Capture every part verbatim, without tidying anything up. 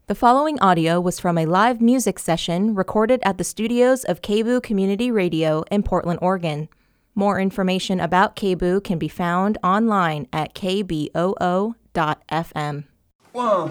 The following audio was from a live music session recorded at the studios of K B O O Community Radio in Portland, Oregon. More information about K B O O can be found online at k b o o dot f m. One.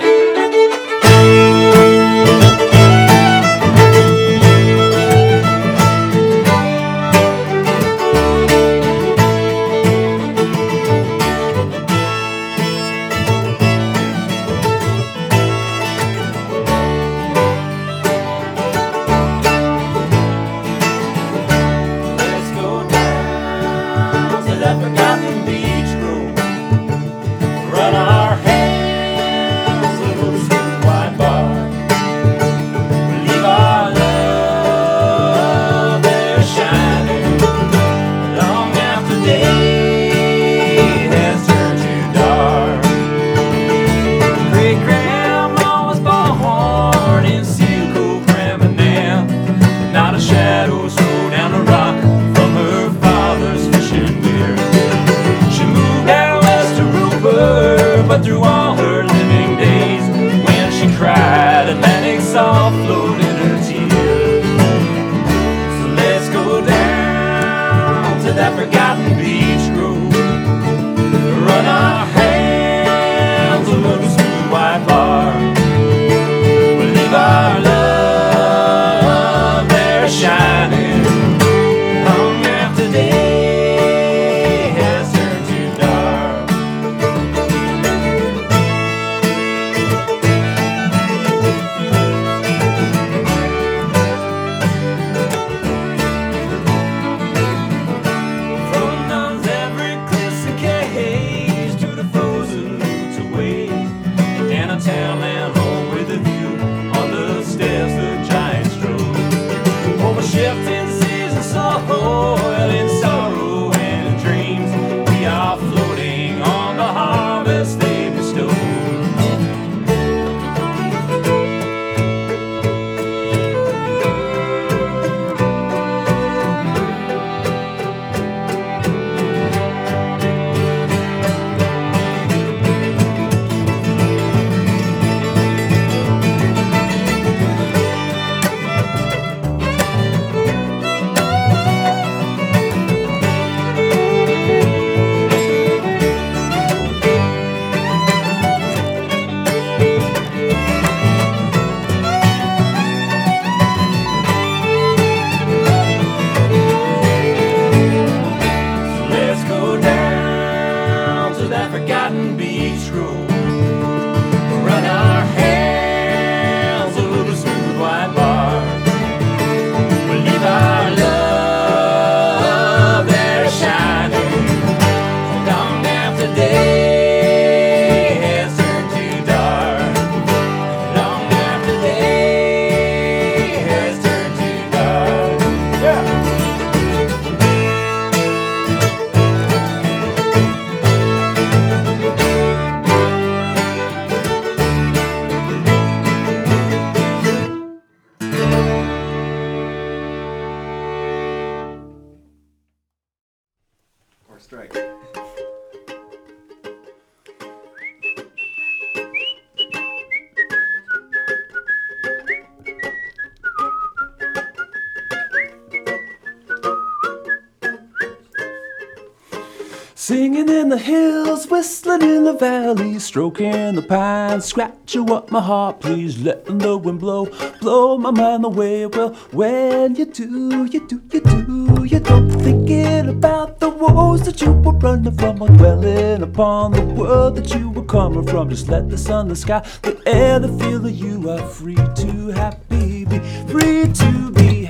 Singing in the hills, whistling in the valley, stroking the pines, scratching up my heart, please letting the wind blow, blow my mind away. Well, when you do, you do, you do, you don't thinking about the woes that you were running from, or dwelling upon the world that you were coming from. Just let the sun, the sky, the air, the feel of you are free to happy, be free to be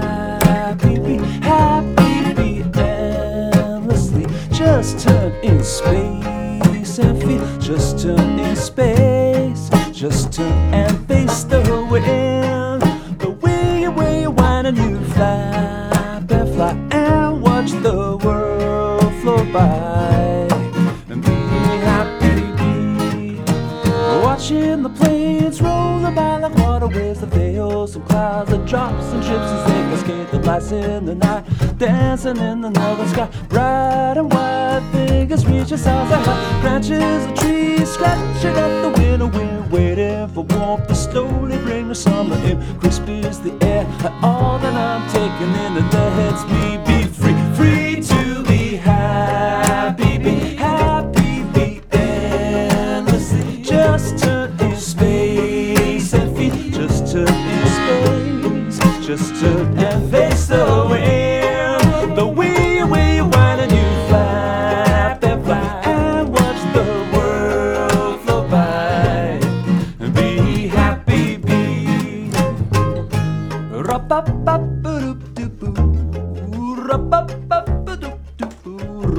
happy, be happy, be endlessly. Just turn in space and feel. Just turn in space. Just turn and face the wind. The way you way you whine and you fly and fly and watch the world flow by and be happy. Be watching the planes rolling by like waterways, the veils and clouds, the drops and drips as they cascade, the lights in the night, dancing in the northern sky, bright and white, fingers reach as high as high, branches of trees scratching at the winter wind, waiting enough for warmth to slowly bring the summer in. Crisp is the air, and all that I'm taking in it lets me be free. Free to be happy, be happy, be endlessly. Just turn in space and feel. Just turn in space. Just turn and face the wind. The way, way you whine and you flap and fly and watch the world flow by. Be happy, be. Ra-ba-ba-ba-doop-doop-boo. Ra-ba-ba-ba-doop-doop-boo.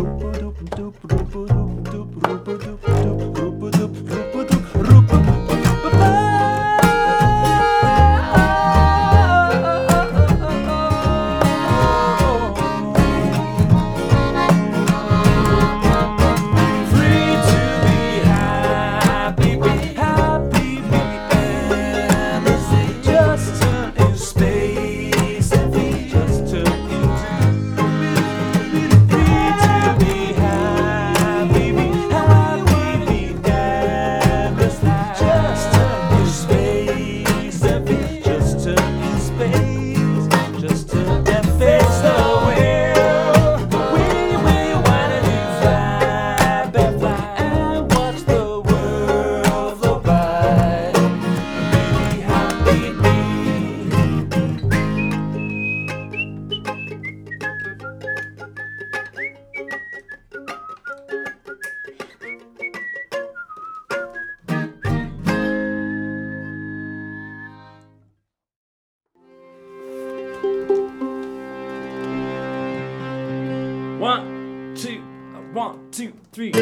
One, two, one, two, three.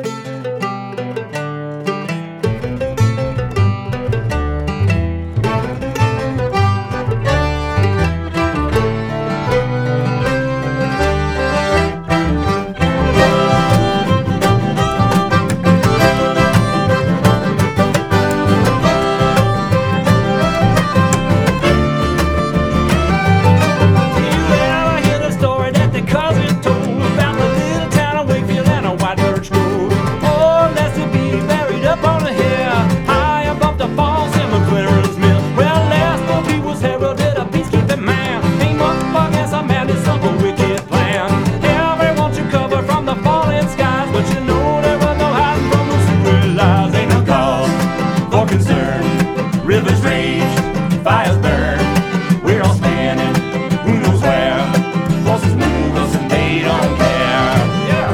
Rivers rage, fires burn, we're all standing, who knows where. Bosses move us and they don't care. Yeah.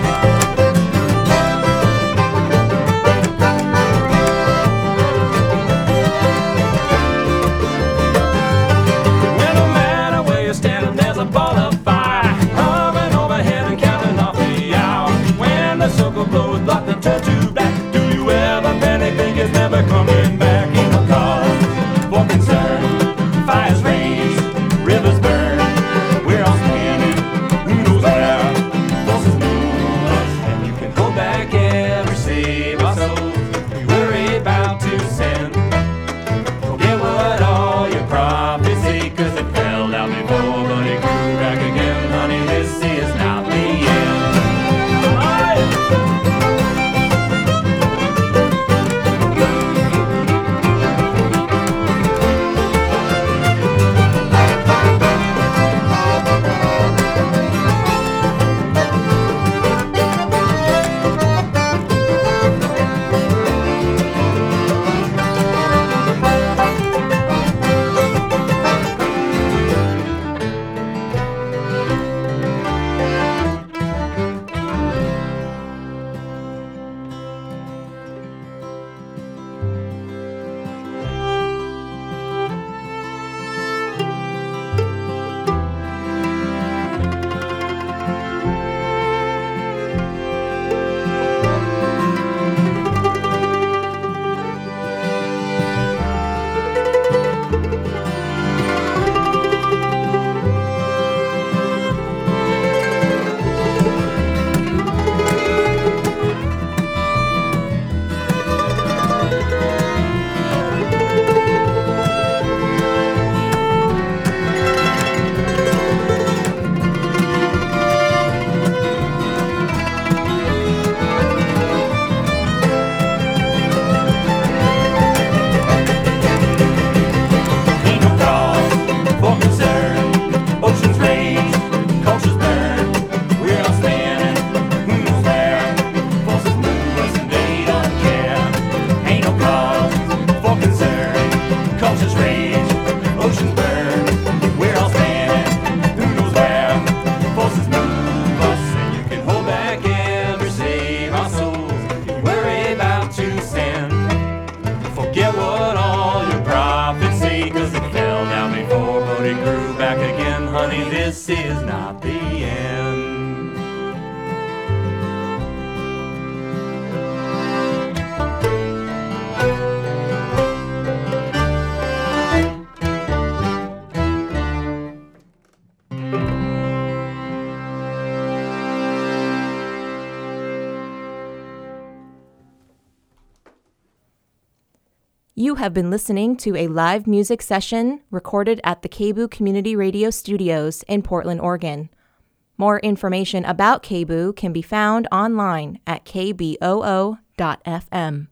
Well, no matter where you're standing, there's a ball of fire hovering overhead and counting off the hour. When the circle blows, block the turn to black. Do you ever panic, think it's never coming back? For concern, this is not the end. You have been listening to a live music session recorded at the K B O O Community Radio Studios in Portland, Oregon. More information about K B O O can be found online at k b o o dot f m.